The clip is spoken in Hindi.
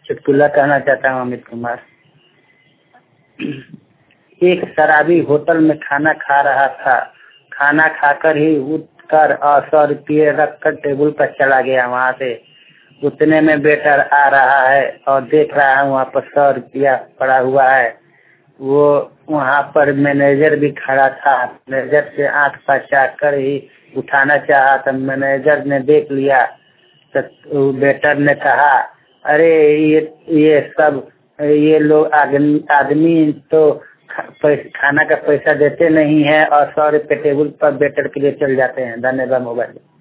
चुटकुला कहना चाहता हूँ अमित कुमार। एक शराबी होटल में खाना खा रहा था। खाना खाकर ही उठकर और 100 रुपये रखकर टेबल पर चला गया। वहाँ से उतने में वेटर आ रहा है और देख रहा है वहाँ पर 100 रुपया पड़ा हुआ है। वो वहाँ पर मैनेजर भी खड़ा था। मैनेजर से आंख बचा कर ही उठाना चाहा तो मैनेजर ने देख लिया। तो वेटर ने कहा, अरे ये लोग आदमी तो खाना का पैसा देते नहीं है और 100 रुपये टेबल पर वेटर के लिए चल जाते हैं। धन्यवाद। मोबाइल।